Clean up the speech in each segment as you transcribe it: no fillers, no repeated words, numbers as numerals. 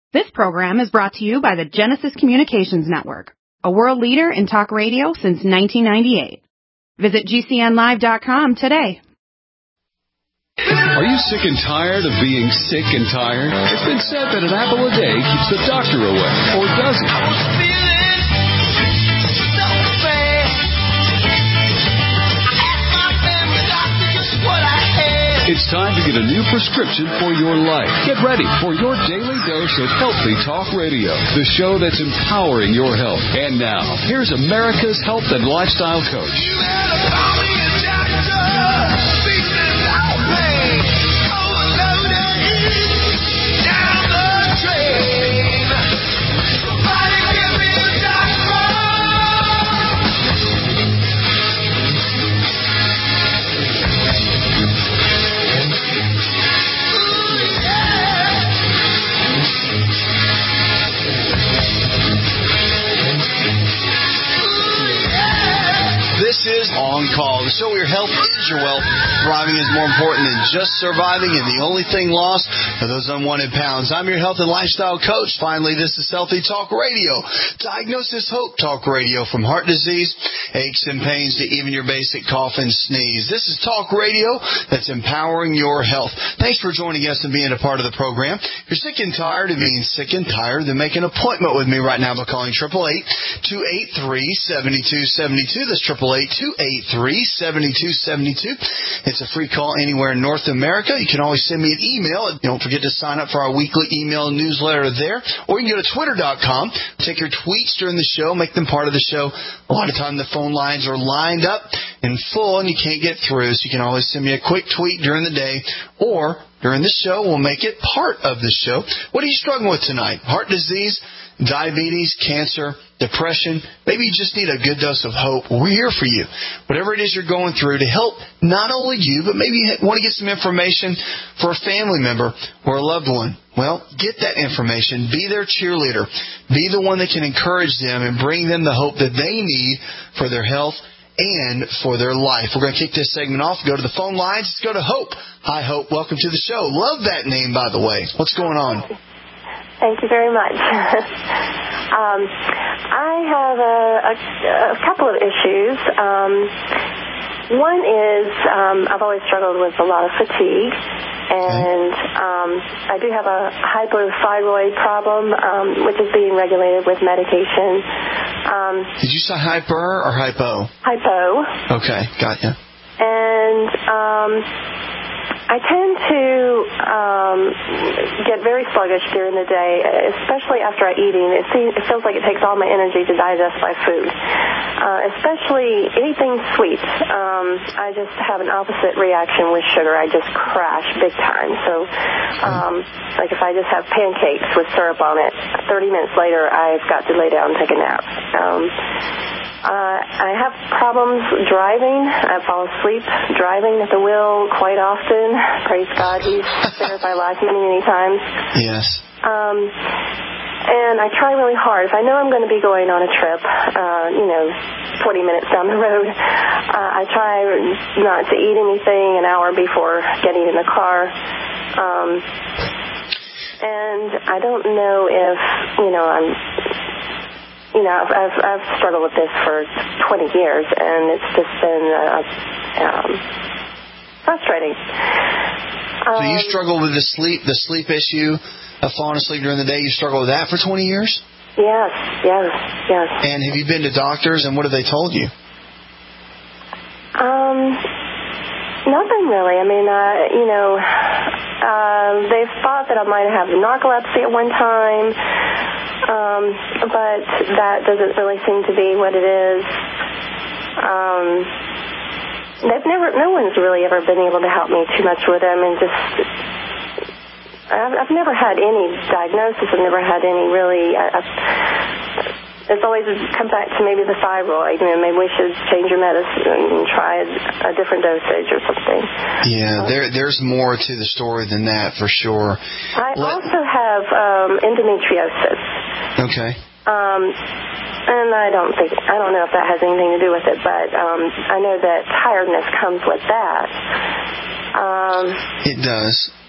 This program is brought to you by the Genesis Communications Network, a world leader in talk radio since 1998. Visit GCNlive.com today. Are you sick and tired of being sick and tired? It's been said that an apple a day keeps the doctor away, or does it? It's time to get a new prescription for your life. Get ready for your daily dose of Healthy Talk Radio, the show that's empowering your health. And now, here's America's health and lifestyle coach. This is On Call, the show where your health is your wealth. Thriving is more important than just surviving, and the only thing lost are those unwanted pounds. I'm your health and lifestyle coach. Finally, this is Healthy Talk Radio. Diagnosis Hope Talk Radio, from heart disease, aches and pains, to even your basic cough and sneeze. This is talk radio that's empowering your health. Thanks for joining us and being a part of the program. If you're sick and tired of being sick and tired, then make an appointment with me right now by calling 888-283-7272. That's 888-283-7272. It's a free call anywhere in North America. You can always send me an email. Don't forget to sign up for our weekly email newsletter there. Or you can go to twitter.com, take your tweets during the show, make them part of the show. A lot of time the phone lines are lined up in full and you can't get through, so you can always send me a quick tweet during the day, or during the show, we'll make it part of the show. What are you struggling with tonight? Heart disease, diabetes, cancer, depression? Maybe you just need a good dose of hope. We're here for you. Whatever it is you're going through, to help not only you, but maybe you want to get some information for a family member or a loved one. Well, get that information. Be their cheerleader. Be the one that can encourage them and bring them the hope that they need for their health and for their life. We're going to kick this segment off. Go to the phone lines. Let's go to Hope. Hi, Hope. Welcome to the show. Love that name, by the way. What's going on? Thank you very much. I have a couple of issues. One is I've always struggled with a lot of fatigue, and I do have a hypothyroid problem, which is being regulated with medication. Did you say hyper or hypo? Hypo. Okay, got you. And I tend to get very sluggish during the day, especially after I eat. It feels like it takes all my energy to digest my food, especially anything sweet. I just have an opposite reaction with sugar. I just crash big time. So, like if I just have pancakes with syrup on it, 30 minutes later I've got to lay down and take a nap. I have problems driving. I fall asleep driving at the wheel quite often. Praise God, He's spared my life many, many times. Yes. And I try really hard. If I know I'm going to be going on a trip, 20 minutes down the road, I try not to eat anything an hour before getting in the car. And I don't know if, I've struggled with this for 20 years, and it's just been frustrating. So you struggle with the sleep issue of falling asleep during the day. You struggle with that for 20 years? Yes. And have you been to doctors, and what have they told you? Nothing really. I mean, they thought that I might have narcolepsy at one time. But that doesn't really seem to be what it is. No one's really ever been able to help me too much with them, and I've never had any diagnosis. I've never had any really. It's always come back to maybe the thyroid. Maybe we should change your medicine and try a different dosage or something. Yeah, there's more to the story than that, for sure. I also have endometriosis. Okay. And I don't know if that has anything to do with it, but I know that tiredness comes with that. It does.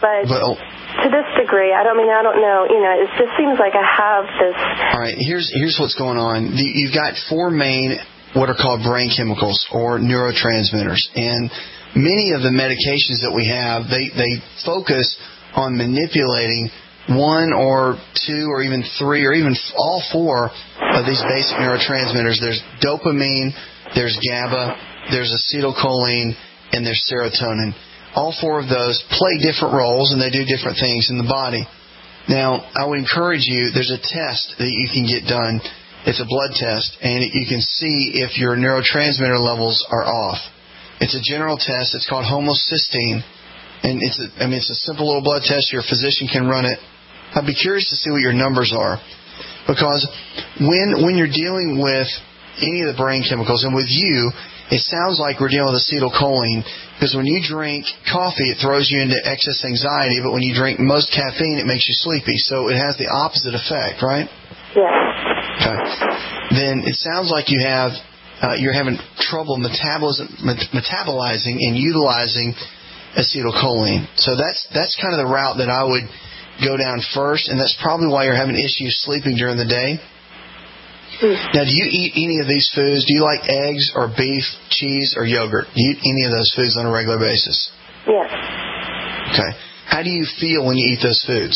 But to this degree, I don't know. It just seems like I have this. All right, here's what's going on. You've got four main what are called brain chemicals or neurotransmitters, and many of the medications that we have, they focus on manipulating one or two or even three or even all four of these basic neurotransmitters. There's dopamine, there's GABA, there's acetylcholine, and there's serotonin. All four of those play different roles, and they do different things in the body. Now, I would encourage you, there's a test that you can get done. It's a blood test, and you can see if your neurotransmitter levels are off. It's a general test. It's called homocysteine, and it's a simple little blood test. Your physician can run it. I'd be curious to see what your numbers are, because when you're dealing with any of the brain chemicals, and with you, it sounds like we're dealing with acetylcholine, because when you drink coffee, it throws you into excess anxiety, but when you drink most caffeine, it makes you sleepy. So it has the opposite effect, right? Yeah. Okay. Then it sounds like you're having trouble metabolizing and utilizing acetylcholine. So that's kind of the route that I would go down first, and that's probably why you're having issues sleeping during the day. Now, do you eat any of these foods? Do you like eggs or beef, cheese, or yogurt? Do you eat any of those foods on a regular basis? Yes. Okay. How do you feel when you eat those foods?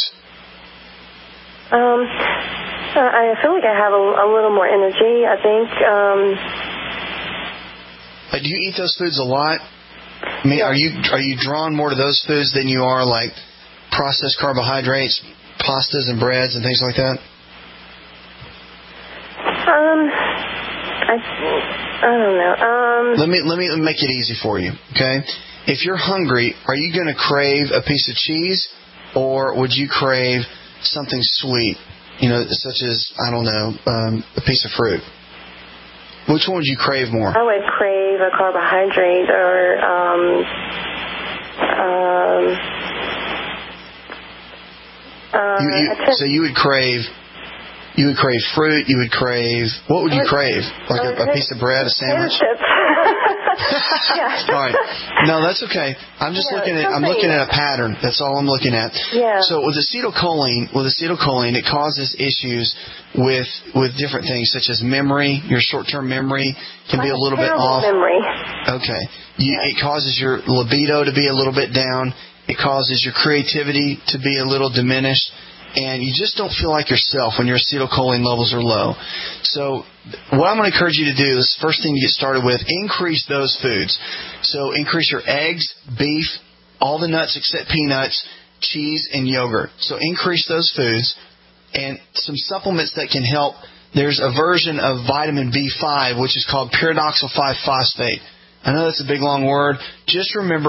I feel like I have a little more energy, I think. Do you eat those foods a lot? I mean, yes. Are you drawn more to those foods than you are like processed carbohydrates, pastas and breads and things like that? I don't know. Let me make it easy for you, okay? If you're hungry, are you going to crave a piece of cheese, or would you crave something sweet, such as, I don't know, a piece of fruit? Which one would you crave more? I would crave a carbohydrate So you would crave fruit. You would crave. What would you crave? Like a piece of bread, a sandwich? Yeah. All right. No, that's okay. I'm just looking at a pattern. That's all I'm looking at. Yeah. So with acetylcholine, it causes issues with different things such as memory. Your short-term memory can be a little bit off. Memory. Okay. It causes your libido to be a little bit down. It causes your creativity to be a little diminished. And you just don't feel like yourself when your acetylcholine levels are low. So what I'm going to encourage you to do is, first thing to get started with, increase those foods. So increase your eggs, beef, all the nuts except peanuts, cheese, and yogurt. So increase those foods. And some supplements that can help. There's a version of vitamin B5, which is called pyridoxal 5-phosphate. I know that's a big, long word. Just remember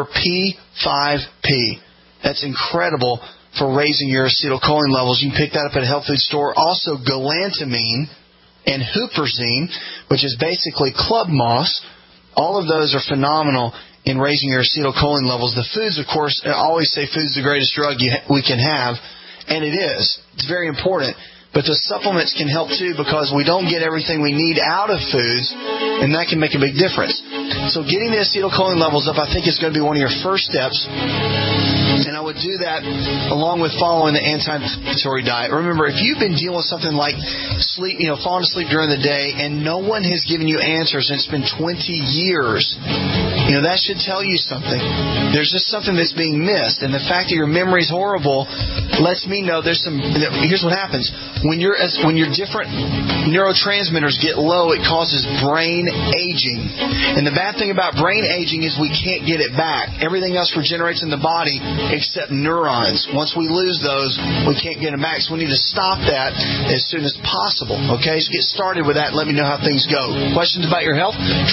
P5P. That's incredible for raising your acetylcholine levels. You can pick that up at a health food store. Also, galantamine and huperzine, which is basically club moss. All of those are phenomenal in raising your acetylcholine levels. The foods, of course, I always say food's the greatest drug we can have, and it is. It's very important. But the supplements can help too, because we don't get everything we need out of foods, and that can make a big difference. So getting the acetylcholine levels up, I think, is going to be one of your first steps. And I would do that along with following the anti-inflammatory diet. Remember, if you've been dealing with something like sleep, falling asleep during the day, and no one has given you answers, and it's been 20 years, that should tell you something. There's just something that's being missed. And the fact that your memory is horrible lets me know there's some. Here's what happens. When your different neurotransmitters get low, it causes brain aging. And the bad thing about brain aging is we can't get it back. Everything else regenerates in the body except neurons. Once we lose those, we can't get them back. So we need to stop that as soon as possible. Okay, so get started with that and let me know how things go. Questions about your health?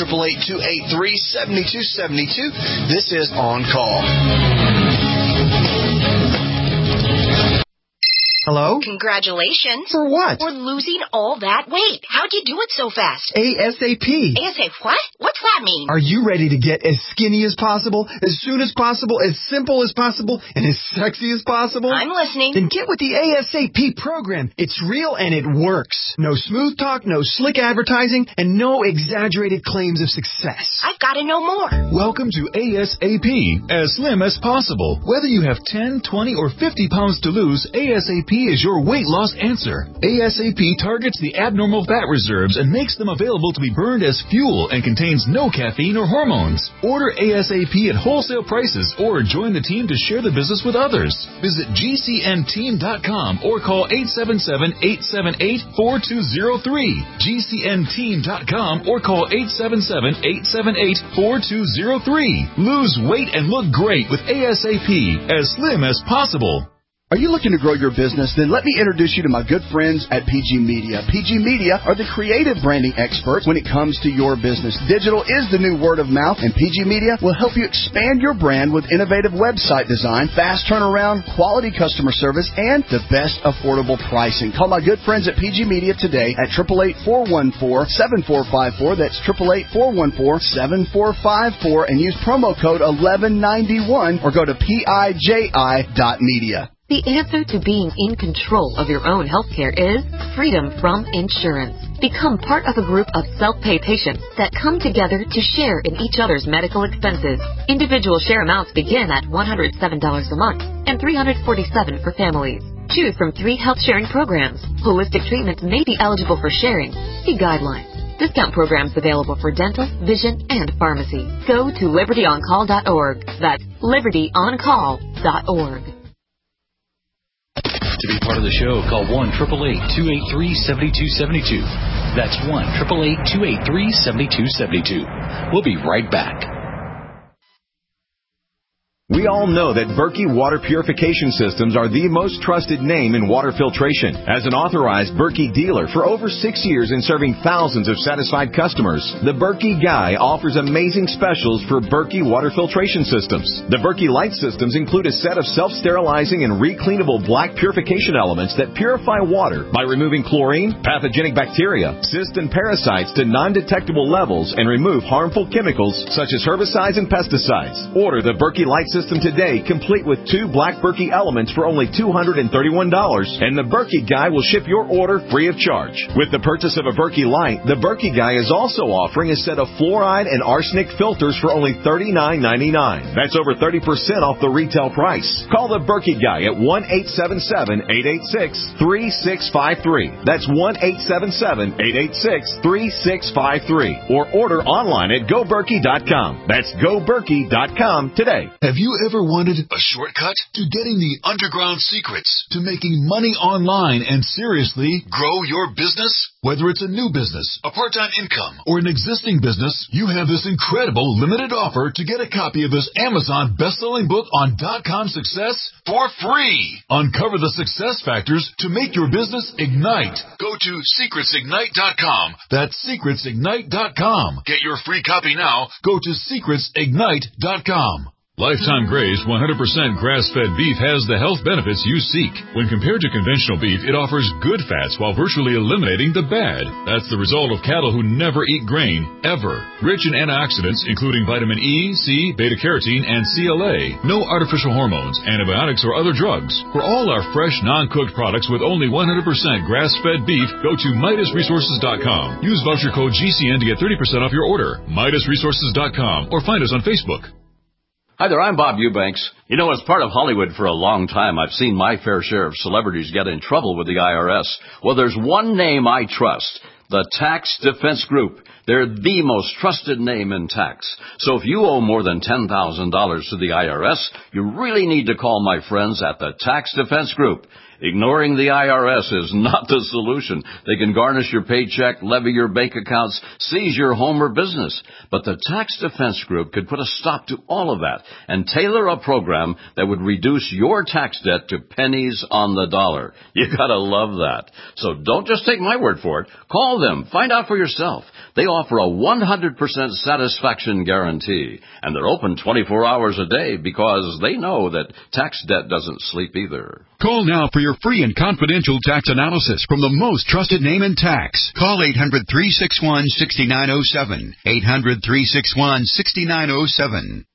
888-283-7272. This is On Call. Hello? Congratulations. For what? For losing all that weight. How'd you do it so fast? ASAP. ASAP what? What's that mean? Are you ready to get as skinny as possible, as soon as possible, as simple as possible, and as sexy as possible? I'm listening. Then get with the ASAP program. It's real and it works. No smooth talk, no slick advertising, and no exaggerated claims of success. I've got to know more. Welcome to ASAP, as slim as possible. Whether you have 10, 20, or 50 pounds to lose, ASAP is your weight loss answer. ASAP targets the abnormal fat reserves and makes them available to be burned as fuel and contains no caffeine or hormones. Order ASAP at wholesale prices or join the team to share the business with others. Visit GCNteam.com or call 877-878-4203. GCNteam.com or call 877-878-4203. Lose weight and look great with ASAP, as slim as possible. Are you looking to grow your business? Then let me introduce you to my good friends at PG Media. PG Media are the creative branding experts when it comes to your business. Digital is the new word of mouth, and PG Media will help you expand your brand with innovative website design, fast turnaround, quality customer service, and the best affordable pricing. Call my good friends at PG Media today at 888-414-7454. That's 888-414-7454, and use promo code 1191 or go to PIJI.media. The answer to being in control of your own healthcare is freedom from insurance. Become part of a group of self-pay patients that come together to share in each other's medical expenses. Individual share amounts begin at $107 a month and $347 for families. Choose from 3 health-sharing programs. Holistic treatments may be eligible for sharing. See guidelines. Discount programs available for dental, vision, and pharmacy. Go to libertyoncall.org. That's libertyoncall.org. To be part of the show, call 1-888-283-7272. That's 1-888-283-7272. We'll be right back. We all know that Berkey Water Purification Systems are the most trusted name in water filtration. As an authorized Berkey dealer for over 6 years and serving thousands of satisfied customers, the Berkey Guy offers amazing specials for Berkey Water Filtration Systems. The Berkey Light Systems include a set of self-sterilizing and recleanable black purification elements that purify water by removing chlorine, pathogenic bacteria, cysts, and parasites to non-detectable levels and remove harmful chemicals such as herbicides and pesticides. Order the Berkey Light System today, complete with 2 black Berkey elements for only $231, and the Berkey Guy will ship your order free of charge. With the purchase of a Berkey Light, the Berkey Guy is also offering a set of fluoride and arsenic filters for only $39.99. That's over 30% off the retail price. Call the Berkey Guy at 1-877-886-3653. That's 1-877-886-3653. Or order online at GoBerkey.com. That's GoBerkey.com today. Have you ever wanted a shortcut to getting the underground secrets to making money online and seriously grow your business? Whether it's a new business, a part-time income, or an existing business, you have this incredible limited offer to get a copy of this Amazon best-selling book on .com success for free. Uncover the success factors to make your business ignite. Go to secretsignite.com. That's secretsignite.com. Get your free copy now. Go to secretsignite.com. Lifetime Graze 100% grass-fed beef has the health benefits you seek. When compared to conventional beef, it offers good fats while virtually eliminating the bad. That's the result of cattle who never eat grain, ever. Rich in antioxidants, including vitamin E, C, beta-carotene, and CLA. No artificial hormones, antibiotics, or other drugs. For all our fresh, non-cooked products with only 100% grass-fed beef, go to MidasResources.com. Use voucher code GCN to get 30% off your order. MidasResources.com or find us on Facebook. Hi there, I'm Bob Eubanks. You know, as part of Hollywood for a long time, I've seen my fair share of celebrities get in trouble with the IRS. Well, there's one name I trust, the Tax Defense Group. They're the most trusted name in tax. So if you owe more than $10,000 to the IRS, you really need to call my friends at the Tax Defense Group. Ignoring the IRS is not the solution. They can garnish your paycheck, levy your bank accounts, seize your home or business. But the Tax Defense Group could put a stop to all of that and tailor a program that would reduce your tax debt to pennies on the dollar. You gotta love that. So don't just take my word for it. Call them. Find out for yourself. They offer a 100% satisfaction guarantee. And they're open 24 hours a day because they know that tax debt doesn't sleep either. Call now for your your free and confidential tax analysis from the most trusted name in tax. Call 800-361-6907. 800-361-6907.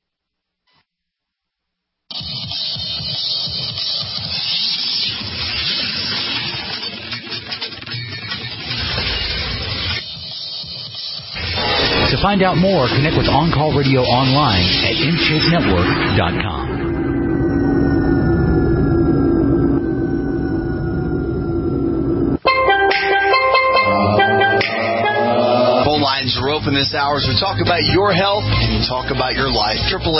To find out more, connect with On Call Radio online at InShapeNetwork.com. Phone lines are open this hour as we talk about your health and talk about your life.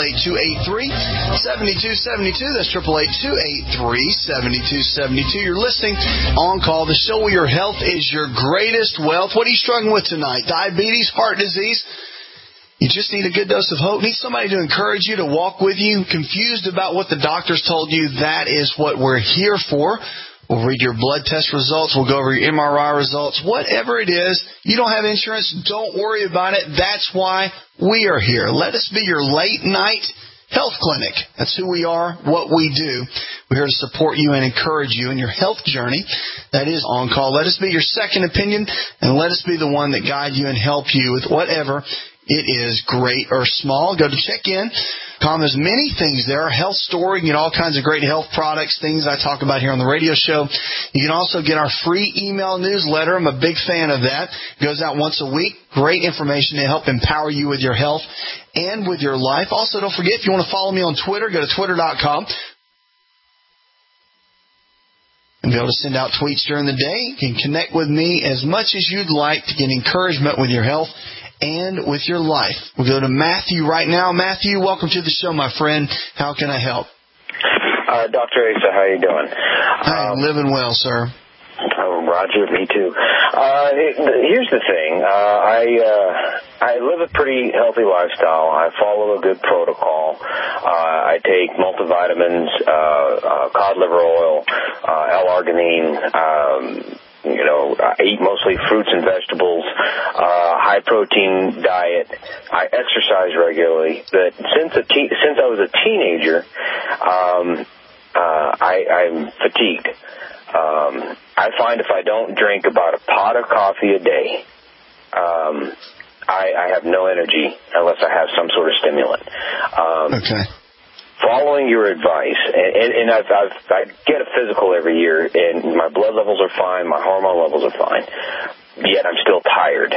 888-283-7272. That's 888-283-7272. You're listening On Call, the show where your health is your greatest wealth. What are you struggling with tonight? Diabetes, heart disease? You just need a good dose of hope. Need somebody to encourage you, to walk with you. Confused about what the doctors told you? That is what we're here for. We'll read your blood test results. We'll go over your MRI results. Whatever it is, you don't have insurance, don't worry about it. That's why we are here. Let us be your late night health clinic. That's who we are, what we do. We're here to support you and encourage you in your health journey. That is On Call. Let us be your second opinion, and let us be the one that guide you and help you with whatever it is, great or small. Go to check-in.com. There's many things there. Health store. You can get all kinds of great health products, things I talk about here on the radio show. You can also get our free email newsletter. I'm a big fan of that. It goes out once a week. Great information to help empower you with your health and with your life. Also, don't forget, if you want to follow me on Twitter, go to twitter.com. And be able to send out tweets during the day. You can connect with me as much as you'd like to get encouragement with your health and with your life. We'll go to Matthew right now. Matthew, welcome to the show, my friend. How can I help? Dr. Asa, how are you doing? I'm living well, sir. Oh, Roger, me too. Here's the thing. I live a pretty healthy lifestyle. I follow a good protocol. I take multivitamins, cod liver oil, L-arginine, I eat mostly fruits and vegetables, high protein diet. I exercise regularly. But since I was a teenager, I'm fatigued. I find if I don't drink about a pot of coffee a day, I have no energy unless I have some sort of stimulant. Okay. Following your advice, and I get a physical every year, and my blood levels are fine, my hormone levels are fine, yet I'm still tired.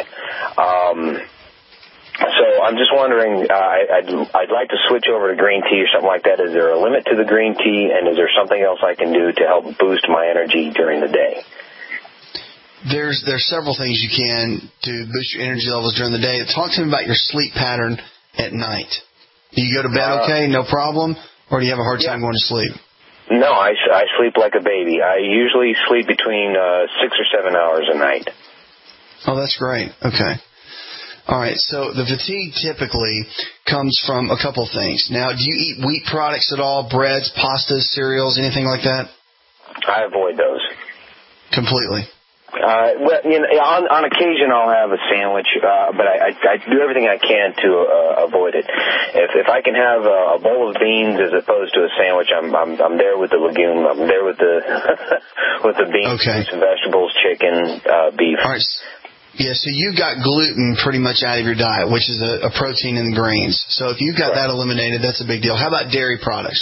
So I'm just wondering, I'd like to switch over to green tea or something like that. Is there a limit to the green tea, and is there something else I can do to help boost my energy during the day? There's several things you can to boost your energy levels during the day. Talk to me about your sleep pattern at night. Do you go to bed okay, no problem, or do you have a hard time going to sleep? No, I sleep like a baby. I usually sleep between 6 or 7 hours a night. Oh, that's great. Okay. All right, so the fatigue typically comes from a couple things. Now, do you eat wheat products at all, breads, pastas, cereals, anything like that? I avoid those. Completely. Well, on occasion I'll have a sandwich, but I do everything I can to avoid it. If I can have a bowl of beans as opposed to a sandwich, I'm there with the legume. I'm there with the with the beans, fruits and vegetables, chicken, beef. All right. Yeah, so you've got gluten pretty much out of your diet, which is a protein in the grains. So if you've got that eliminated, that's a big deal. How about dairy products?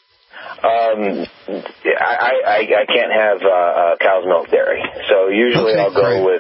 I can't have cow's milk dairy, so usually I'll go with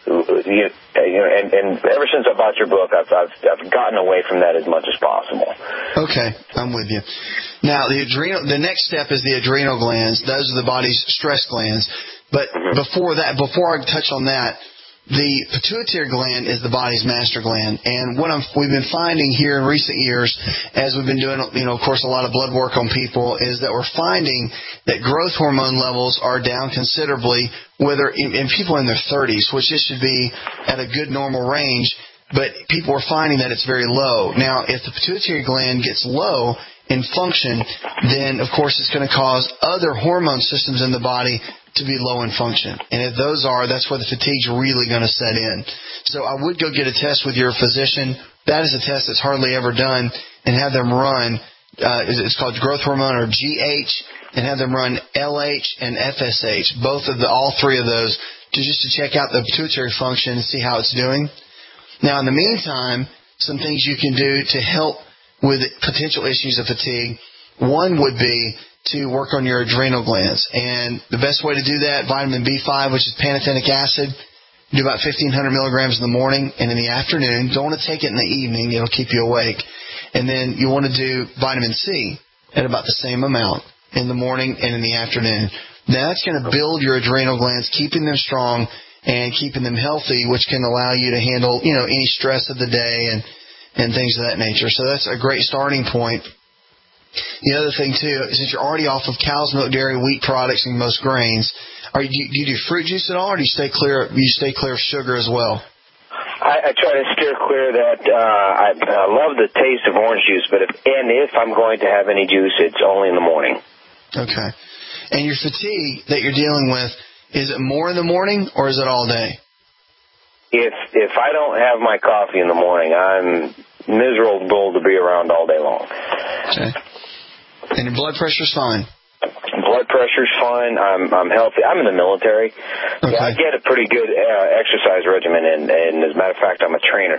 and ever since I bought your book, I've gotten away from that as much as possible. Okay, I'm with you. Now the next step is the adrenal glands. Those are the body's stress glands. But before I touch on that, the pituitary gland is the body's master gland, and what we've been finding here in recent years, as we've been doing, of course, a lot of blood work on people, is that we're finding that growth hormone levels are down considerably, whether in people in their 30s, which this should be at a good normal range, but people are finding that it's very low. Now, if the pituitary gland gets low in function, then of course it's going to cause other hormone systems in the body to be low in function. And if those are, that's where the fatigue's really going to set in. So I would go get a test with your physician. That is a test that's hardly ever done, and have them run. It's called growth hormone, or GH. and have them run LH and FSH, all three of those, just to check out the pituitary function and see how it's doing. Now, in the meantime, some things you can do to help with potential issues of fatigue. One would be to work on your adrenal glands. And the best way to do that, vitamin B5, which is pantothenic acid, do about 1,500 milligrams in the morning and in the afternoon. Don't want to take it in the evening. It'll keep you awake. And then you want to do vitamin C at about the same amount in the morning and in the afternoon. Now, that's going to build your adrenal glands, keeping them strong and keeping them healthy, which can allow you to handle, any stress of the day and things of that nature. So that's a great starting point. The other thing, too, since you're already off of cow's milk, dairy, wheat products, and most grains, do you do fruit juice at all, or do you stay clear of sugar as well? I try to steer clear of that. I love the taste of orange juice, but if I'm going to have any juice, it's only in the morning. Okay. And your fatigue that you're dealing with, is it more in the morning or is it all day? If I don't have my coffee in the morning, I'm miserable to be around all day long. Okay. And your blood pressure's fine? Blood pressure's fine. I'm healthy. I'm in the military. Okay. Yeah, I get a pretty good exercise regimen, and as a matter of fact, I'm a trainer.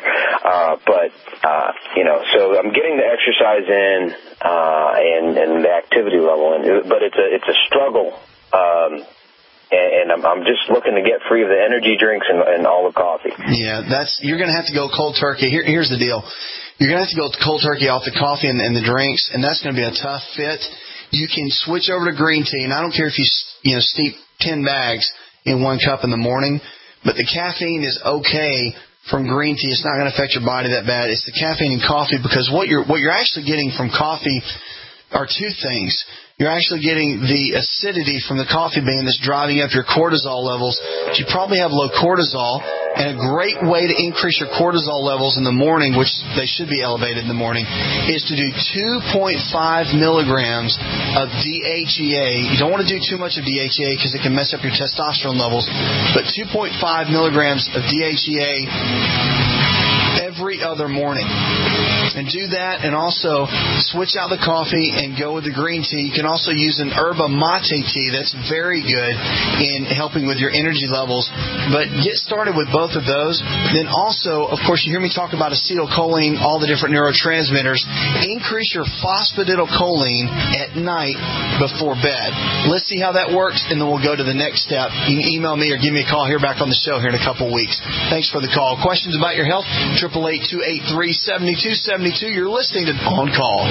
So I'm getting the exercise in and the activity level in, but it's a struggle. And I'm just looking to get free of the energy drinks and all the coffee. Yeah, you're going to have to go cold turkey. Here's the deal. You're going to have to go cold turkey off the coffee and the drinks, and that's going to be a tough fit. You can switch over to green tea, and I don't care if you steep 10 bags in 1 cup in the morning, but the caffeine is okay from green tea. It's not going to affect your body that bad. It's the caffeine in coffee, because what you're actually getting from coffee are two things. You're actually getting the acidity from the coffee bean that's driving up your cortisol levels. You probably have low cortisol, and a great way to increase your cortisol levels in the morning, which they should be elevated in the morning, is to do 2.5 milligrams of DHEA. You don't want to do too much of DHEA because it can mess up your testosterone levels, but 2.5 milligrams of DHEA every other morning. And do that, and also switch out the coffee and go with the green tea. You can also use an yerba mate tea. That's very good in helping with your energy levels. But get started with both of those. Then also, of course, you hear me talk about acetylcholine, all the different neurotransmitters. Increase your phosphatidylcholine at night before bed. Let's see how that works, and then we'll go to the next step. You can email me or give me a call here back on the show here in a couple weeks. Thanks for the call. Questions about your health? 888-283-7272. You're listening to On Call.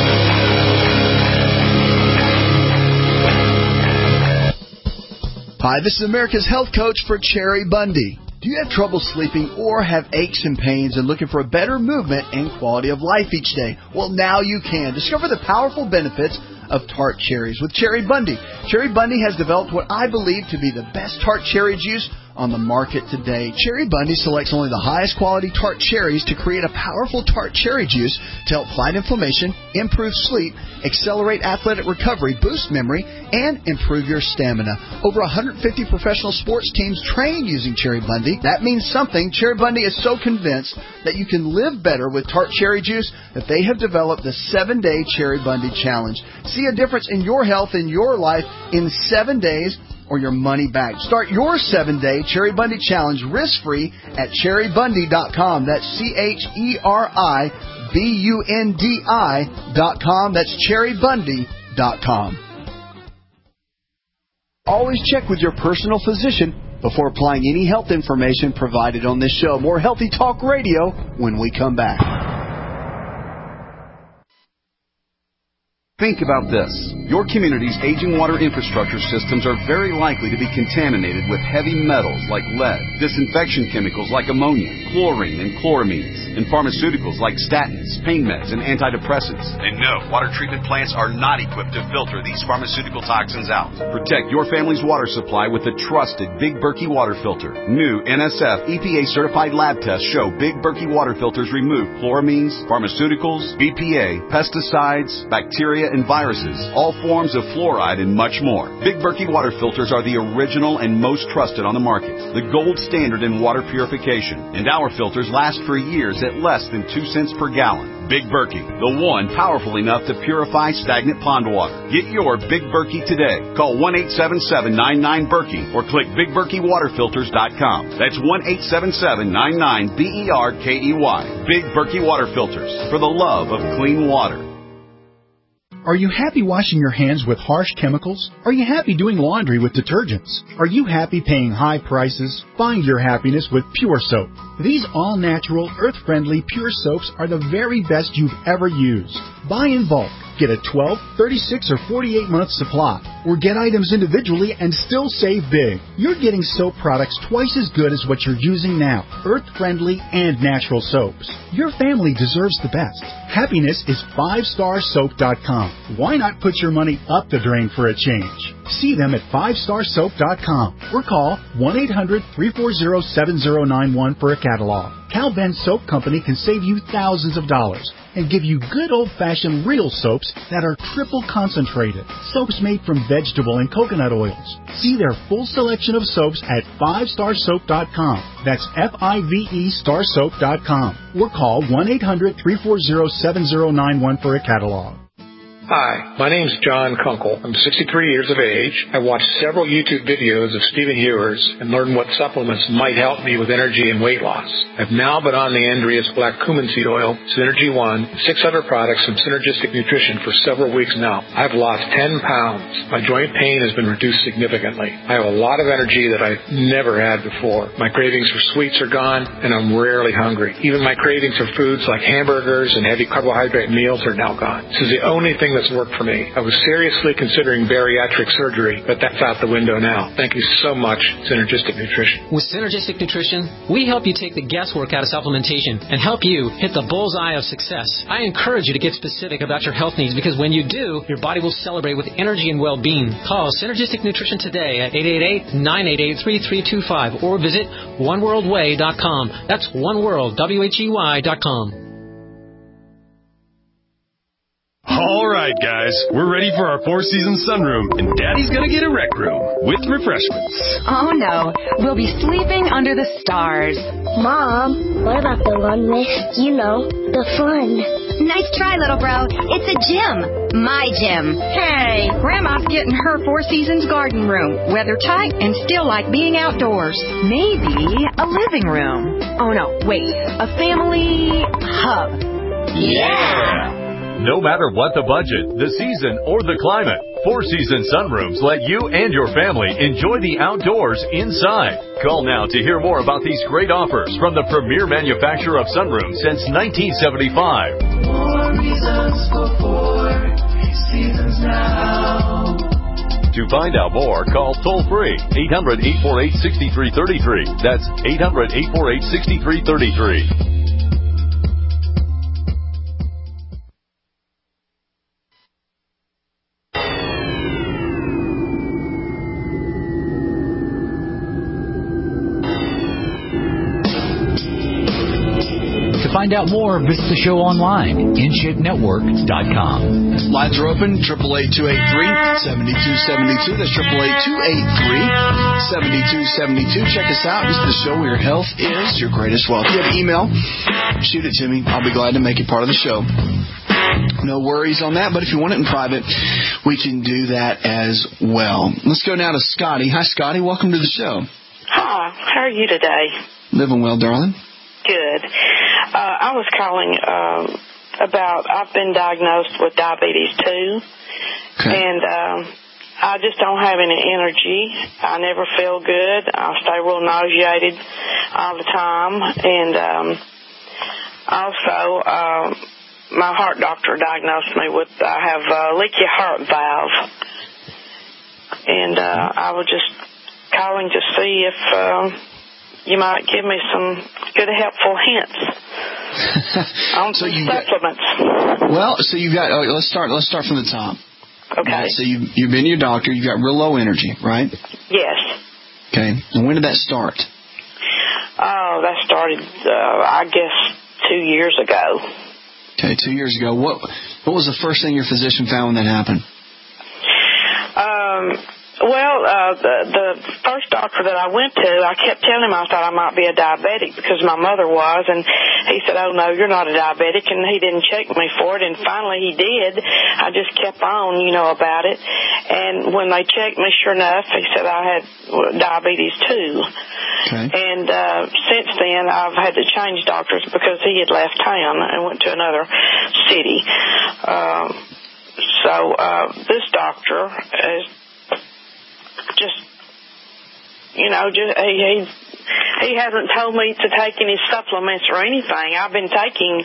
Hi, this is America's Health Coach for Cherry Bundy. Do you have trouble sleeping or have aches and pains and looking for a better movement and quality of life each day? Well, now you can. Discover the powerful benefits of tart cherries with Cherry Bundy. Cherry Bundy has developed what I believe to be the best tart cherry juice on the market today. Cherry Bundy selects only the highest quality tart cherries to create a powerful tart cherry juice to help fight inflammation, improve sleep, accelerate athletic recovery, boost memory, and improve your stamina. Over 150 professional sports teams train using Cherry Bundy. That means something. Cherry Bundy is so convinced that you can live better with tart cherry juice that they have developed the 7-Day Cherry Bundy Challenge. See a difference in your health and your life in 7 days, or your money back. Start your 7-Day Cherry Bundy Challenge risk-free at cherrybundy.com. That's CHERIBUNDI.com. That's cherrybundy.com. Always check with your personal physician before applying any health information provided on this show. More Healthy Talk Radio when we come back. Think about this. Your community's aging water infrastructure systems are very likely to be contaminated with heavy metals like lead, disinfection chemicals like ammonia, chlorine and chloramines, and pharmaceuticals like statins, pain meds, and antidepressants. And no, water treatment plants are not equipped to filter these pharmaceutical toxins out. Protect your family's water supply with the trusted Big Berkey water filter. New NSF EPA-certified lab tests show Big Berkey water filters remove chloramines, pharmaceuticals, BPA, pesticides, bacteria, and viruses, all forms of fluoride, and much more. Big Berkey water filters are the original and most trusted on the market, the gold standard in water purification, and our filters last for years at less than 2 cents per gallon. Big Berkey, the one powerful enough to purify stagnant pond water. Get your Big Berkey today. Call 1-877-99-BERKEY or click BigBerkeyWaterFilters.com. That's 1-877-99-BERKEY. Big Berkey Water Filters, for the love of clean water. Are you happy washing your hands with harsh chemicals? Are you happy doing laundry with detergents? Are you happy paying high prices? Find your happiness with Pure Soap. These all-natural, earth-friendly Pure Soaps are the very best you've ever used. Buy in bulk. Get a 12, 36, or 48-month supply. Or get items individually and still save big. You're getting soap products twice as good as what you're using now. Earth-friendly and natural soaps. Your family deserves the best. Happiness is 5starsoap.com. Why not put your money up the drain for a change? See them at 5starsoap.com or call 1-800-340-7091 for a catalog. Cal Ben Soap Company can save you thousands of dollars and give you good old-fashioned real soaps that are triple concentrated. Soaps made from vegetable and coconut oils. See their full selection of soaps at 5starsoap.com. That's F-I-V-E starsoap.com. Or call 1-800-340-7091 for a catalog. Hi, my name's John Kunkel. I'm 63 years of age. I watched several YouTube videos of Stephen Ewers and learned what supplements might help me with energy and weight loss. I've now been on the Andreas Black Cumin Seed Oil, Synergy One, 6 other products from Synergistic Nutrition for several weeks now. I've lost 10 pounds. My joint pain has been reduced significantly. I have a lot of energy that I've never had before. My cravings for sweets are gone, and I'm rarely hungry. Even my cravings for foods like hamburgers and heavy carbohydrate meals are now gone. This is the only thing that's worked for me. I was seriously considering bariatric surgery, but that's out the window now. Thank you so much, Synergistic Nutrition. With Synergistic Nutrition, we help you take the guesswork out of supplementation and help you hit the bullseye of success. I encourage you to get specific about your health needs because when you do, your body will celebrate with energy and well-being. Call Synergistic Nutrition today at 888-988-3325 or visit oneworldway.com. That's oneworld.com. All right, guys, we're ready for our Four Seasons sunroom, and Daddy's gonna get a rec room with refreshments. Oh, no. We'll be sleeping under the stars. Mom, what about the one with, the fun? Nice try, little bro. It's a gym. My gym. Hey, Grandma's getting her Four Seasons garden room. Weather tight and still like being outdoors. Maybe a living room. Oh, no, wait. A family hub. Yeah! No matter what the budget, the season, or the climate, Four Seasons Sunrooms let you and your family enjoy the outdoors inside. Call now to hear more about these great offers from the premier manufacturer of sunrooms since 1975. More reasons for Four Seasons now. To find out more, call toll-free 800-848-6333. That's 800-848-6333. To find out more, visit the show online, InShapeNetwork.com. Lines are open, 888-283-7272. That's 888-283-7272. Check us out. This is the show where your health is your greatest wealth. If you have an email, shoot it to me. I'll be glad to make it part of the show. No worries on that, but if you want it in private, we can do that as well. Let's go now to Scotty. Hi, Scotty. Welcome to the show. Hi. How are you today? Living well, darling. Good. I was calling about I've been diagnosed with diabetes too, and I just don't have any energy. I never feel good. I stay real nauseated all the time, and also my heart doctor diagnosed me with I have a leaky heart valve, and I was just calling to see if you might give me some good, helpful hints on some supplements. So you've got. Let's start from the top. Okay. Right, so you've been to your doctor. You've got real low energy, right? Yes. Okay. And when did that start? Oh, that started, I guess, 2 years ago. Okay, 2 years ago. What was the first thing your physician found when that happened? Well, the first doctor that I went to, I kept telling him I thought I might be a diabetic because my mother was, and he said, "Oh no, you're not a diabetic," and he didn't check me for it, and finally he did. I just kept on, about it, and when they checked me, sure enough, he said I had diabetes too. Okay. And since then, I've had to change doctors because he had left town and went to another city. So this doctor is just, he hasn't told me to take any supplements or anything. I've been taking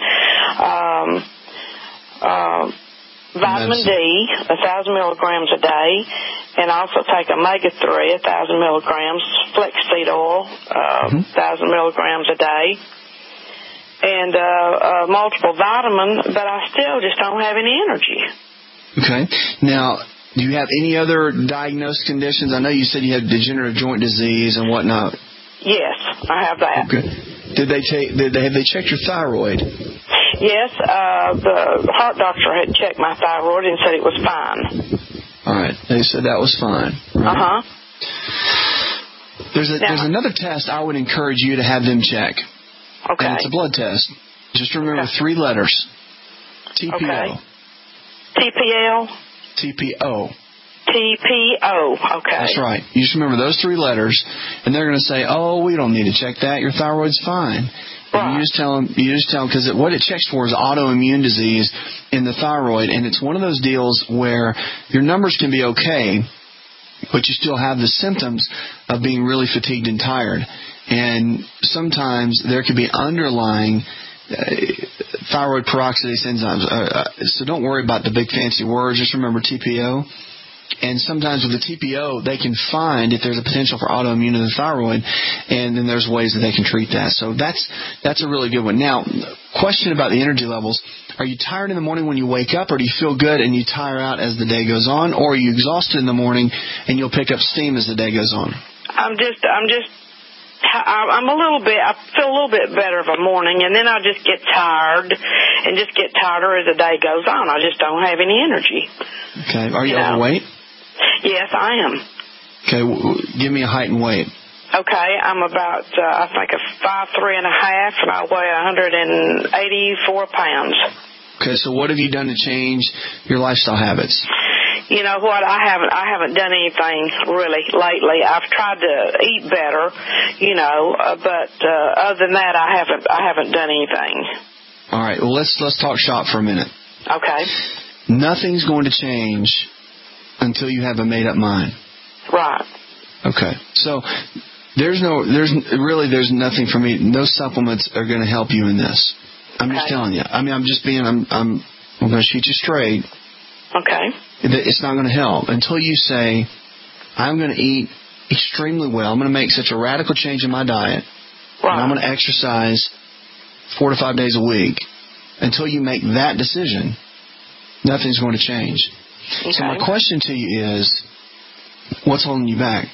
vitamin D, 1,000 milligrams a day, and I also take omega-3, 1,000 milligrams, flaxseed oil, 1,000 milligrams a day, and multiple vitamins, but I still just don't have any energy. Okay. Now, do you have any other diagnosed conditions? I know you said you had degenerative joint disease and whatnot. Yes, I have that. Okay. Have they checked your thyroid? Yes, the heart doctor had checked my thyroid and said it was fine. All right. They said that was fine. Right? There's another test I would encourage you to have them check. Okay. And it's a blood test. Just remember 3 letters. TPO. Okay. TPL? TPO. TPO. Okay. That's right. You just remember those 3 letters, and they're going to say, "Oh, we don't need to check that. Your thyroid's fine." Right. And you just tell them because what it checks for is autoimmune disease in the thyroid, and it's one of those deals where your numbers can be okay, but you still have the symptoms of being really fatigued and tired. And sometimes there could be underlying thyroid peroxidase enzymes. So don't worry about the big fancy words. Just remember TPO. And sometimes with the TPO, they can find if there's a potential for autoimmune of the thyroid, and then there's ways that they can treat that. So that's a really good one. Now, question about the energy levels. Are you tired in the morning when you wake up, or do you feel good and you tire out as the day goes on? Or are you exhausted in the morning and you'll pick up steam as the day goes on? I'm a little bit, I feel a little bit better of a morning, and then I just get tired and just get tireder as the day goes on. I just don't have any energy. Okay. Are you overweight? Yes, I am. Okay. Give me a height and weight. Okay. I'm about, I think, 5'3.5", and I weigh 184 pounds. Okay. So what have you done to change your lifestyle habits? You know what? I haven't done anything really lately. I've tried to eat better, but other than that, I haven't done anything. All right. Well, let's talk shop for a minute. Okay. Nothing's going to change until you have a made-up mind. Right. Okay. So there's nothing for me. No supplements are going to help you in this. I'm just telling you. I'm going to shoot you straight. Okay. It's not going to help until you say, "I'm going to eat extremely well. I'm going to make such a radical change in my diet. Right. And I'm going to exercise 4 to 5 days a week." Until you make that decision, nothing's going to change. Okay. So my question to you is, what's holding you back?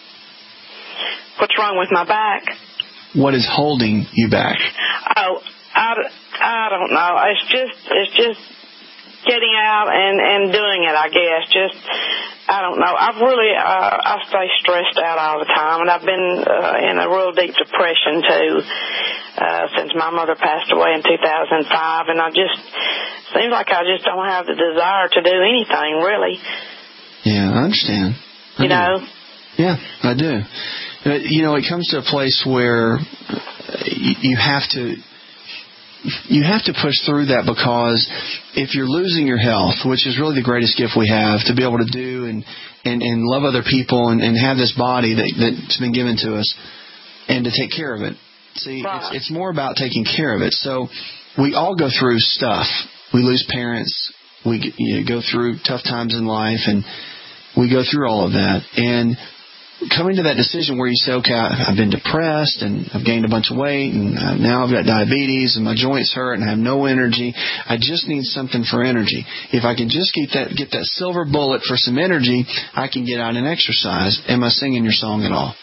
What's wrong with my back? What is holding you back? Oh, I don't know. It's just getting out and doing it, I guess. I don't know. I stay stressed out all the time, and I've been in a real deep depression too since my mother passed away in 2005, and seems like I just don't have the desire to do anything, really. Yeah, I understand. You know? Yeah, I do. It comes to a place where you have to push through that, because if you're losing your health, which is really the greatest gift we have, to be able to do and love other people and have this body that's been given to us, and to take care of it. See, it's more about taking care of it. So we all go through stuff. We lose parents. We go through tough times in life, and we go through all of that. And coming to that decision where you say, okay, I've been depressed and I've gained a bunch of weight, and now I've got diabetes and my joints hurt and I have no energy. I just need something for energy. If I can just get that silver bullet for some energy, I can get out and exercise. Am I singing your song at all?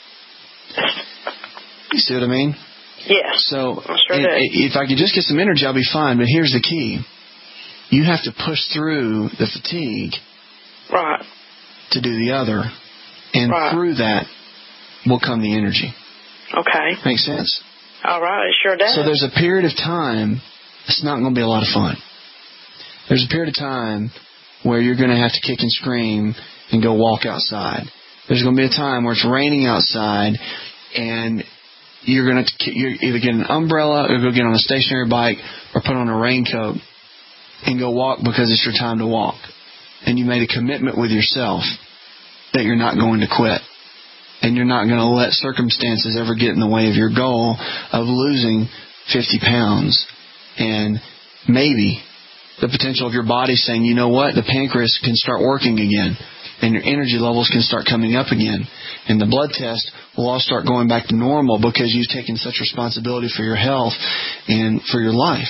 You see what I mean? Yes. So if I can just get some energy, I'll be fine. But here's the key. You have to push through the fatigue. Right. To do the other. And through that will come the energy. Okay. Makes sense? All right, it sure does. So there's a period of time, it's not going to be a lot of fun. There's a period of time where you're going to have to kick and scream and go walk outside. There's going to be a time where it's raining outside and you're either get an umbrella or go get on a stationary bike or put on a raincoat and go walk because it's your time to walk. And you made a commitment with yourself that you're not going to quit. And you're not going to let circumstances ever get in the way of your goal of losing 50 pounds. And maybe the potential of your body saying, you know what, the pancreas can start working again. And your energy levels can start coming up again. And the blood test will all start going back to normal because you've taken such responsibility for your health and for your life.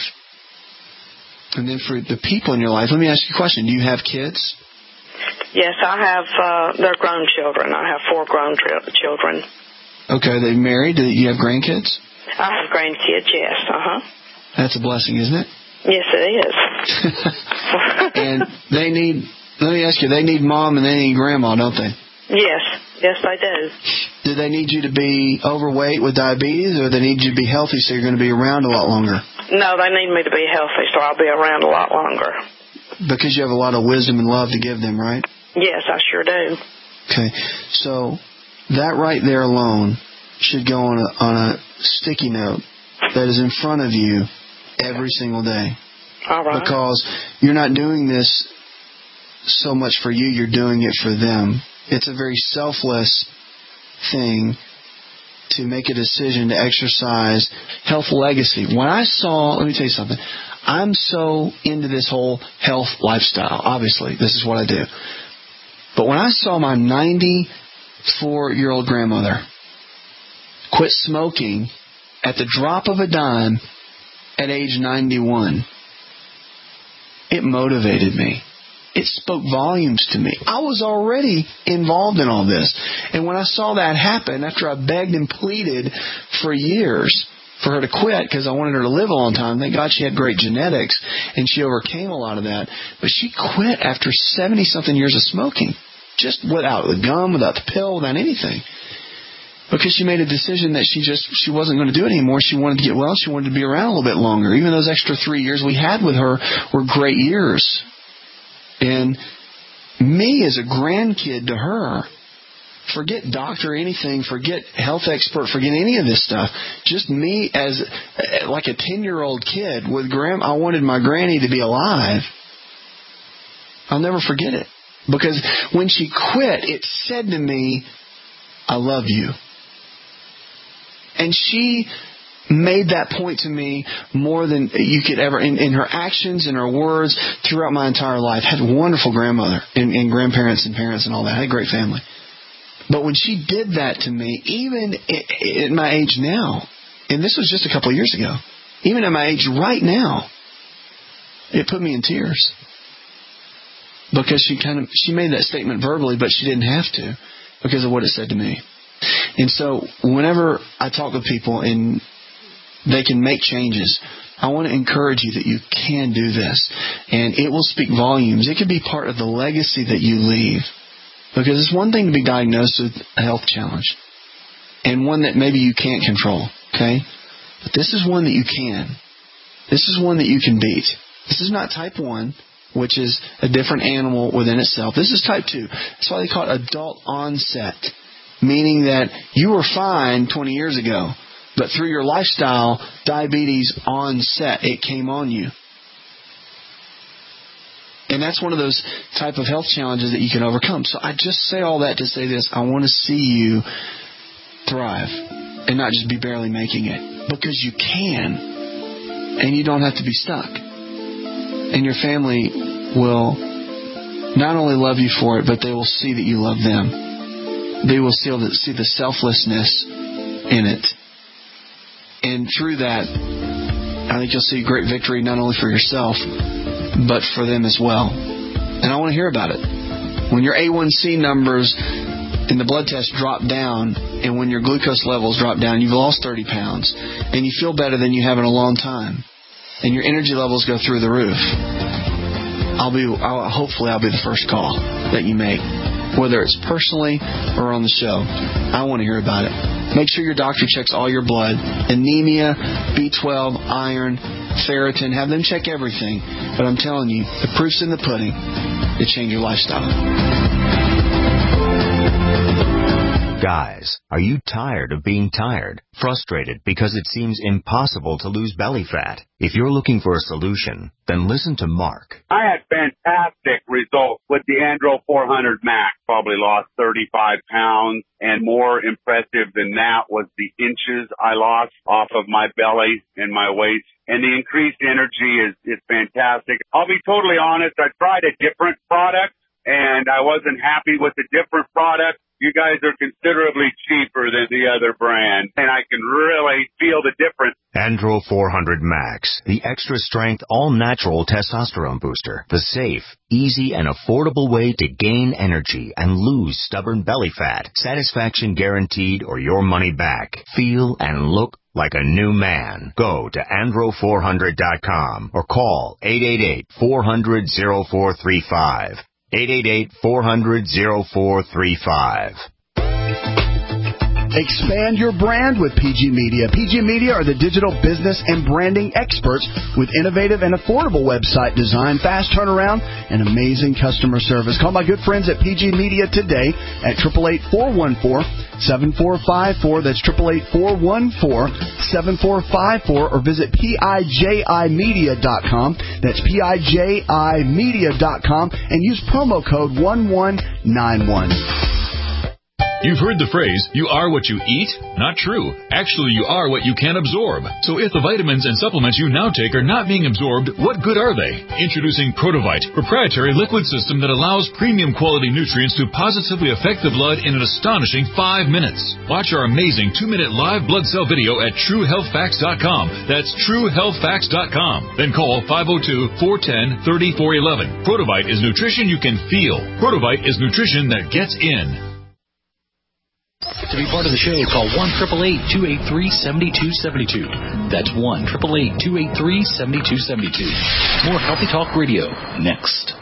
And then for the people in your life, let me ask you a question. Do you have kids? Yes, I have. They're grown children. I have 4 grown children. Okay, they married? Do you have grandkids? I have grandkids, yes. That's a blessing, isn't it? Yes, it is. And they need... Let me ask you, they need mom and they need grandma, don't they? Yes. Yes, they do. Do they need you to be overweight with diabetes, or they need you to be healthy so you're going to be around a lot longer? No, they need me to be healthy so I'll be around a lot longer. Because you have a lot of wisdom and love to give them, right? Yes, I sure do. Okay. So that right there alone should go on a sticky note that is in front of you every single day. All right. Because you're not doing this so much for you, you're doing it for them. It's a very selfless thing to make a decision to exercise health legacy. When I saw, let me tell you something, I'm so into this whole health lifestyle. Obviously, this is what I do. But when I saw my 94-year-old grandmother quit smoking at the drop of a dime at age 91, it motivated me. It spoke volumes to me. I was already involved in all this. And when I saw that happen, after I begged and pleaded for years for her to quit because I wanted her to live a long time, thank God she had great genetics and she overcame a lot of that. But she quit after 70-something years of smoking, just without the gum, without the pill, without anything. Because she made a decision that she wasn't going to do it anymore. She wanted to get well. She wanted to be around a little bit longer. Even those extra 3 years we had with her were great years. And me as a grandkid to her, forget doctor anything, forget health expert, forget any of this stuff. Just me as like a 10-year-old kid with I wanted my granny to be alive. I'll never forget it. Because when she quit, it said to me, I love you. And she made that point to me more than you could ever, in her actions, in her words, throughout my entire life. Had a wonderful grandmother and grandparents and parents and all that. Had a great family. But when she did that to me, even at my age now, and this was just a couple of years ago, even at my age right now, it put me in tears. Because she made that statement verbally, but she didn't have to because of what it said to me. And so whenever I talk with people and they can make changes, I want to encourage you that you can do this. And it will speak volumes. It could be part of the legacy that you leave. Because it's one thing to be diagnosed with a health challenge and one that maybe you can't control, okay? But this is one that you can. This is one that you can beat. This is not type 1, which is a different animal within itself. This is type 2. That's why they call it adult onset, meaning that you were fine 20 years ago, but through your lifestyle, diabetes onset, it came on you. And that's one of those type of health challenges that you can overcome. So I just say all that to say this. I want to see you thrive and not just be barely making it. Because you can. And you don't have to be stuck. And your family will not only love you for it, but they will see that you love them. They will see the selflessness in it. And through that, I think you'll see great victory not only for yourself, but for them as well. And I want to hear about it. When your A1C numbers in the blood test drop down, and when your glucose levels drop down, you've lost 30 pounds, and you feel better than you have in a long time, and your energy levels go through the roof, hopefully I'll be the first call that you make. whether it's personally or on the show. I want to hear about it. Make sure your doctor checks all your blood, anemia, B12, iron, ferritin. Have them check everything. But I'm telling you, the proof's in the pudding to change your lifestyle. Guys, are you tired of being tired? Frustrated because it seems impossible to lose belly fat? If you're looking for a solution, then listen to Mark. I had fantastic results with the Andro 400 Max. Probably lost 35 pounds, and more impressive than that was the inches I lost off of my belly and my waist. And the increased energy is fantastic. I'll be totally honest, I tried a different product, and I wasn't happy with the different product. You guys are considerably cheaper than the other brand, and I can really feel the difference. Andro 400 Max, the extra-strength, all-natural testosterone booster. The safe, easy, and affordable way to gain energy and lose stubborn belly fat. Satisfaction guaranteed or your money back. Feel and look like a new man. Go to andro400.com or call 888-400-0435. 888-400-0435. Expand your brand with PG Media. PG Media are the digital business and branding experts with innovative and affordable website design, fast turnaround, and amazing customer service. Call my good friends at PG Media today at 888-414-7454. That's 888-414-7454, or visit PIJImedia.com. That's PIJImedia.com, and use promo code 1191. You've heard the phrase, you are what you eat? Not true. Actually, you are what you can absorb. So if the vitamins and supplements you now take are not being absorbed, what good are they? Introducing Protovite, proprietary liquid system that allows premium quality nutrients to positively affect the blood in an astonishing 5 minutes. Watch our amazing 2-minute live blood cell video at TrueHealthFacts.com. That's TrueHealthFacts.com. Then call 502-410-3411. Protovite is nutrition you can feel. Protovite is nutrition that gets in. To be part of the show, call 1-888-283-7272. That's 1-888-283-7272. More Healthy Talk Radio next.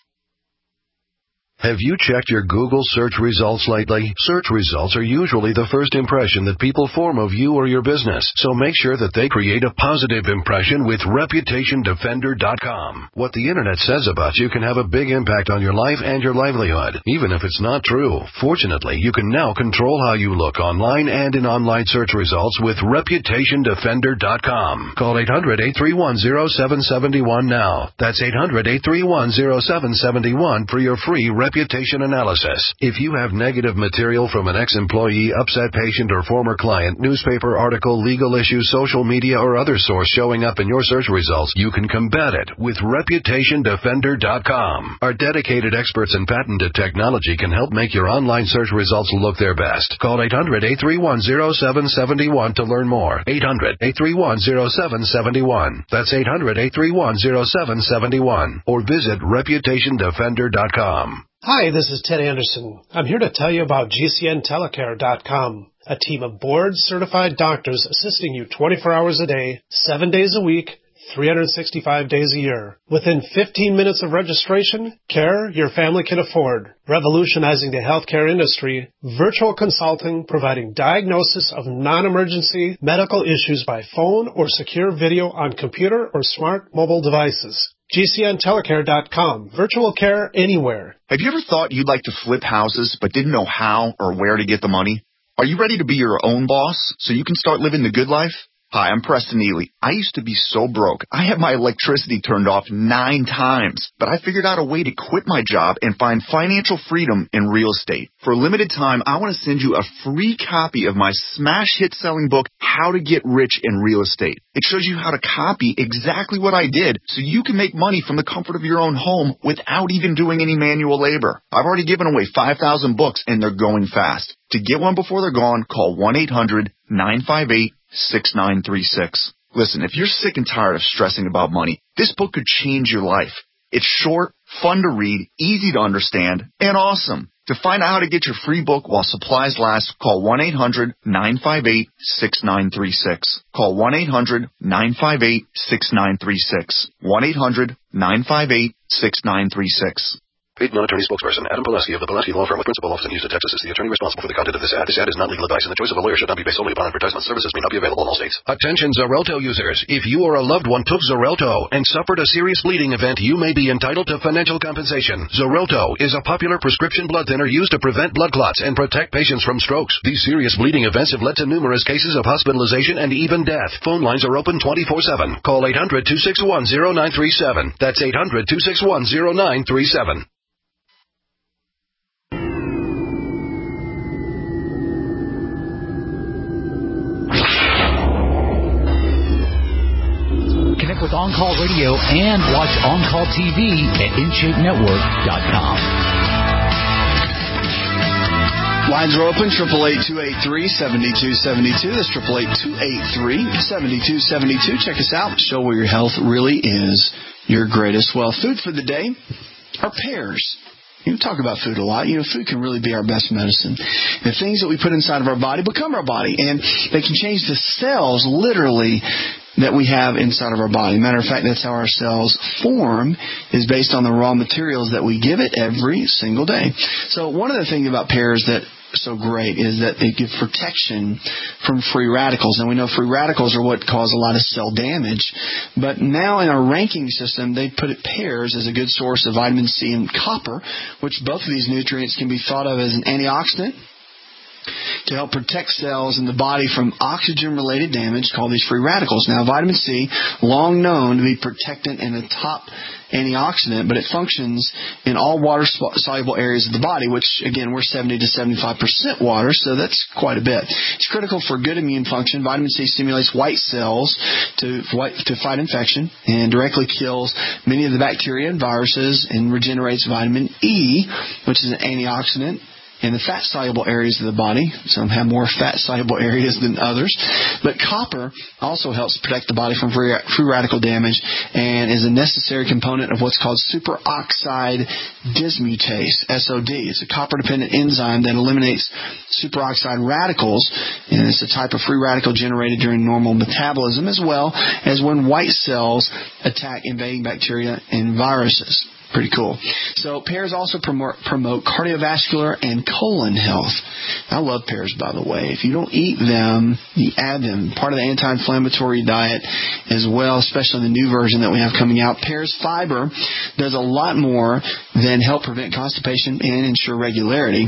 Have you checked your Google search results lately? Search results are usually the first impression that people form of you or your business, so make sure that they create a positive impression with ReputationDefender.com. What the Internet says about you can have a big impact on your life and your livelihood, even if it's not true. Fortunately, you can now control how you look online and in online search results with ReputationDefender.com. Call 800-831-0771 now. That's 800-831-0771 for your free reputation analysis. If you have negative material from an ex-employee, upset patient, or former client, newspaper article, legal issue, social media, or other source showing up in your search results, you can combat it with ReputationDefender.com. Our dedicated experts in patented technology can help make your online search results look their best. Call 800-831-0771 to learn more. 800-831-0771. That's 800-831-0771. Or visit ReputationDefender.com. Hi, this is Ted Anderson. I'm here to tell you about GCNTelecare.com, a team of board-certified doctors assisting you 24 hours a day, 7 days a week, 365 days a year. Within 15 minutes of registration, care your family can afford. Revolutionizing the healthcare industry, virtual consulting providing diagnosis of non-emergency medical issues by phone or secure video on computer or smart mobile devices. GCNTelecare.com. Virtual care anywhere. Have you ever thought you'd like to flip houses but didn't know how or where to get the money? Are you ready to be your own boss so you can start living the good life? Hi, I'm Preston Neely. I used to be so broke. I had my electricity turned off 9 times, but I figured out a way to quit my job and find financial freedom in real estate. For a limited time, I want to send you a free copy of my smash hit selling book, How to Get Rich in Real Estate. It shows you how to copy exactly what I did so you can make money from the comfort of your own home without even doing any manual labor. I've already given away 5,000 books and they're going fast. To get one before they're gone, call 1-800-958-6936. Listen, if you're sick and tired of stressing about money, this book could change your life. It's short, fun to read, easy to understand, and awesome. To find out how to get your free book while supplies last, call 1-800-958-6936. Call 1-800-958-6936. 1-800-958-6936. Paid non-attorney spokesperson Adam Pulaski of the Pulaski Law Firm with principal office in Houston, Texas is the attorney responsible for the content of this ad. This ad is not legal advice, and the choice of a lawyer should not be based solely upon advertisement. Services may not be available in all states. Attention Xarelto users. If you or a loved one took Xarelto and suffered a serious bleeding event, you may be entitled to financial compensation. Xarelto is a popular prescription blood thinner used to prevent blood clots and protect patients from strokes. These serious bleeding events have led to numerous cases of hospitalization and even death. Phone lines are open 24/7. Call 800-261-0937. That's 800-261-0937. Connect with On Call Radio and watch On Call TV at InShapeNetwork.com. Lines are open, 888-283-7272. That's 888-283-7272. Check us out. Show where your health really is your greatest wealth. Food for the day are pears. You talk about food a lot. Food can really be our best medicine. The things that we put inside of our body become our body, and they can change the cells, literally, that we have inside of our body. Matter of fact, that's how our cells form, is based on the raw materials that we give it every single day. So one of the things about pears that so great is that they give protection from free radicals. And we know free radicals are what cause a lot of cell damage. But now in our ranking system, they put pears as a good source of vitamin C and copper, which both of these nutrients can be thought of as an antioxidant to help protect cells in the body from oxygen-related damage called these free radicals. Now, vitamin C, long known to be protectant and a top antioxidant, but it functions in all water-soluble areas of the body, which, again, we're 70 to 75% water, so that's quite a bit. It's critical for good immune function. Vitamin C stimulates white cells to fight infection and directly kills many of the bacteria and viruses and regenerates vitamin E, which is an antioxidant in the fat-soluble areas of the body. Some have more fat-soluble areas than others. But copper also helps protect the body from free radical damage and is a necessary component of what's called superoxide dismutase, SOD. It's a copper-dependent enzyme that eliminates superoxide radicals, and it's a type of free radical generated during normal metabolism, as well as when white cells attack invading bacteria and viruses. Pretty cool. So pears also promote cardiovascular and colon health. I love pears, by the way. If you don't eat them, you add them. Part of the anti-inflammatory diet as well, especially the new version that we have coming out. Pears fiber does a lot more than help prevent constipation and ensure regularity.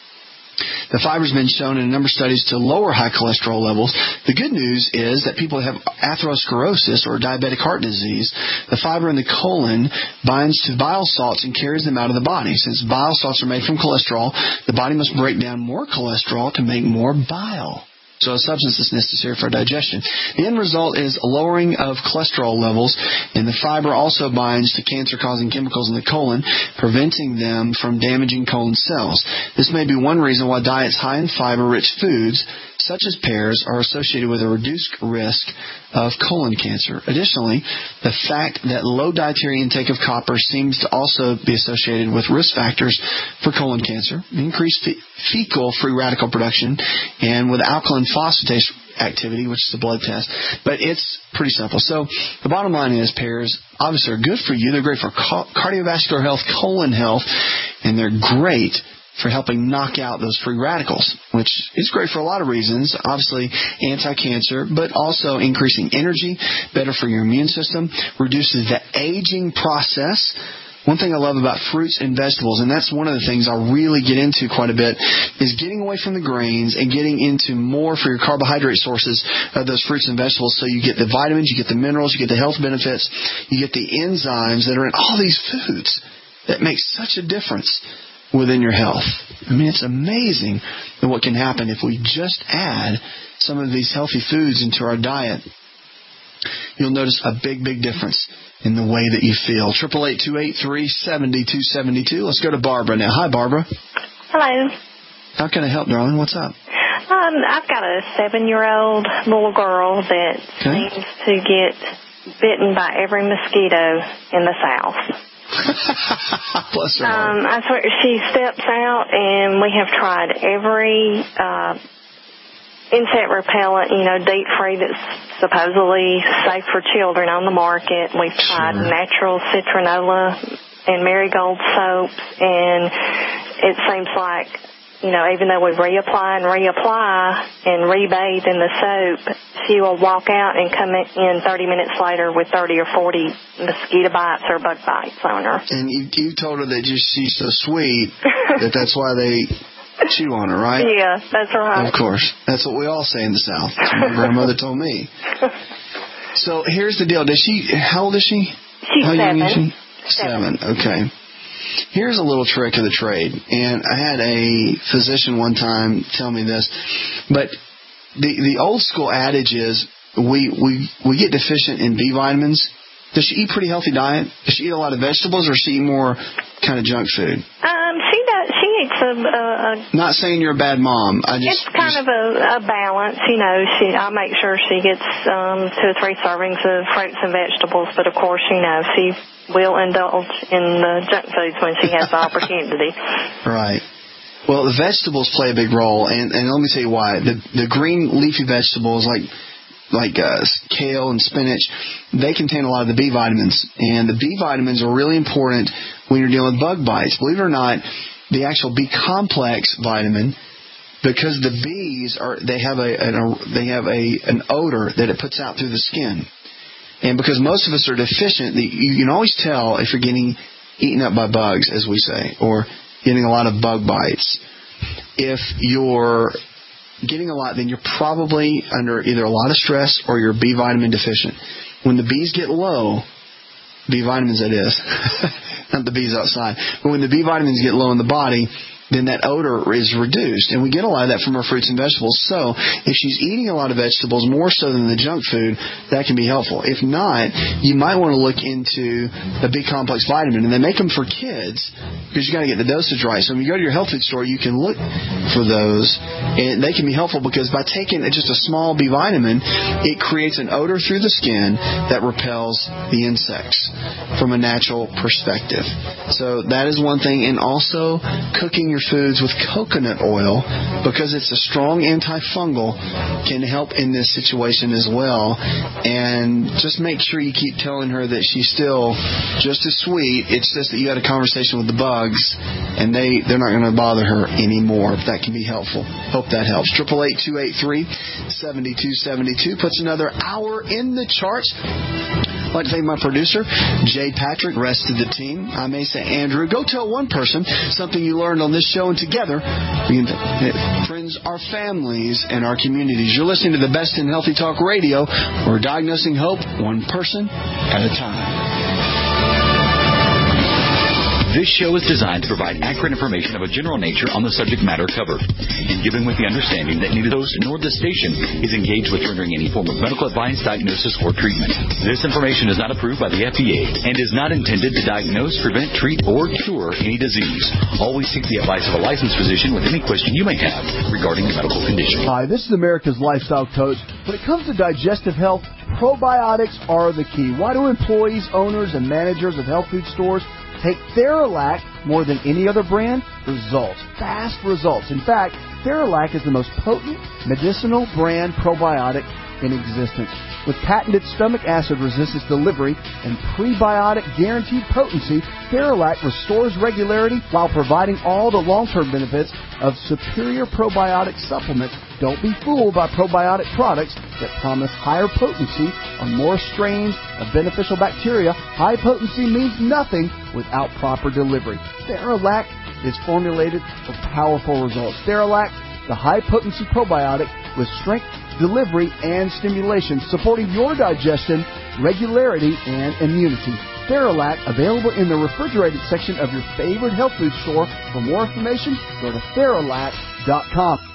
The fiber has been shown in a number of studies to lower high cholesterol levels. The good news is that people that have atherosclerosis or diabetic heart disease, the fiber in the colon binds to bile salts and carries them out of the body. Since bile salts are made from cholesterol, the body must break down more cholesterol to make more bile. So a substance is necessary for digestion. The end result is a lowering of cholesterol levels, and the fiber also binds to cancer-causing chemicals in the colon, preventing them from damaging colon cells. This may be one reason why diets high in fiber-rich foods, such as pears, are associated with a reduced risk of colon cancer. Additionally, the fact that low dietary intake of copper seems to also be associated with risk factors for colon cancer, increased fecal free radical production, and with alkaline phosphatase activity, which is a blood test. But it's pretty simple. So the bottom line is pears obviously are good for you. They're great for cardiovascular health, colon health, and they're great for helping knock out those free radicals, which is great for a lot of reasons. Obviously, anti-cancer, but also increasing energy, better for your immune system, reduces the aging process. One thing I love about fruits and vegetables, and that's one of the things I really get into quite a bit, is getting away from the grains and getting into more for your carbohydrate sources of those fruits and vegetables, so you get the vitamins, you get the minerals, you get the health benefits, you get the enzymes that are in all these foods that make such a difference within your health. I mean, it's amazing what can happen if we just add some of these healthy foods into our diet. You'll notice a big, big difference in the way that you feel. 888-283-7272. Let's go to Barbara now. Hi, Barbara. Hello. How can I help, darling? What's up? I've got a 7-year-old little girl that seems to get bitten by every mosquito in the South. Bless her heart. I swear, she steps out, and we have tried every insect repellent, deep free that's supposedly safe for children on the market. We've tried natural citronella and Marigold soaps, and it seems like, even though we reapply and rebathe in the soap, she will walk out and come in 30 minutes later with 30 or 40 mosquito bites or bug bites on her. And you told her that she's so sweet that's why they chew on her, right? Yeah, that's right. Of course. That's what we all say in the South. That's what my grandmother told me. So here's the deal. How old is she? She's 7. Young is she? 7. Okay. Here's a little trick of the trade, and I had a physician one time tell me this, but the old school adage is we get deficient in B vitamins. Does she eat a pretty healthy diet? Does she eat a lot of vegetables, or does she eat more kind of junk food? She eats Not saying you're a bad mom. It's kind of a balance, I make sure she gets 2 or 3 servings of fruits and vegetables, but of course, she will indulge in the junk foods when she has the opportunity. Right. Well, the vegetables play a big role, and let me tell you why. The green leafy vegetables like kale and spinach, they contain a lot of the B vitamins, and the B vitamins are really important when you're dealing with bug bites. Believe it or not, the actual B complex vitamin, because the bees they have an odor that it puts out through the skin. And because most of us are deficient, you can always tell if you're getting eaten up by bugs, as we say, or getting a lot of bug bites. If you're getting a lot, then you're probably under either a lot of stress or you're B vitamin deficient. When the bees get low, B vitamins that is, not the bees outside, but when the B vitamins get low in the body, then that odor is reduced. And we get a lot of that from our fruits and vegetables. So if she's eating a lot of vegetables, more so than the junk food, that can be helpful. If not, you might want to look into the B-complex vitamin. And they make them for kids because you got to get the dosage right. So when you go to your health food store, you can look for those. And they can be helpful because by taking just a small B vitamin, it creates an odor through the skin that repels the insects from a natural perspective. So that is one thing. And also cooking your foods with coconut oil, because it's a strong antifungal, can help in this situation as well. And just make sure you keep telling her that she's still just as sweet. It's just that you had a conversation with the bugs and they're not going to bother her anymore. If that can be helpful. Hope that helps. 888-283-7272 puts another hour in the charts. I'd like to thank my producer, Jade Patrick, rest of the team. I may say Andrew. Go tell one person something you learned on this show, and together we can friends our families and our communities. You're listening to the best in Healthy Talk Radio. We're diagnosing hope one person at a time. This show is designed to provide accurate information of a general nature on the subject matter covered, and given with the understanding that neither host nor the station is engaged with rendering any form of medical advice, diagnosis, or treatment. This information is not approved by the FDA and is not intended to diagnose, prevent, treat, or cure any disease. Always seek the advice of a licensed physician with any question you may have regarding a medical condition. Hi, this is America's Lifestyle Coach. When it comes to digestive health, probiotics are the key. Why do employees, owners, and managers of health food stores take Theralac more than any other brand? Results. Fast results. In fact, Theralac is the most potent medicinal brand probiotic in existence. With patented stomach acid resistance delivery and prebiotic guaranteed potency, Theralac restores regularity while providing all the long-term benefits of superior probiotic supplements. Don't be fooled by probiotic products that promise higher potency on more strains of beneficial bacteria. High potency means nothing without proper delivery. Theralac is formulated for powerful results. Theralac, the high-potency probiotic with strength, delivery, and stimulation, supporting your digestion, regularity, and immunity. Theralac, available in the refrigerated section of your favorite health food store. For more information, go to Theralac.com.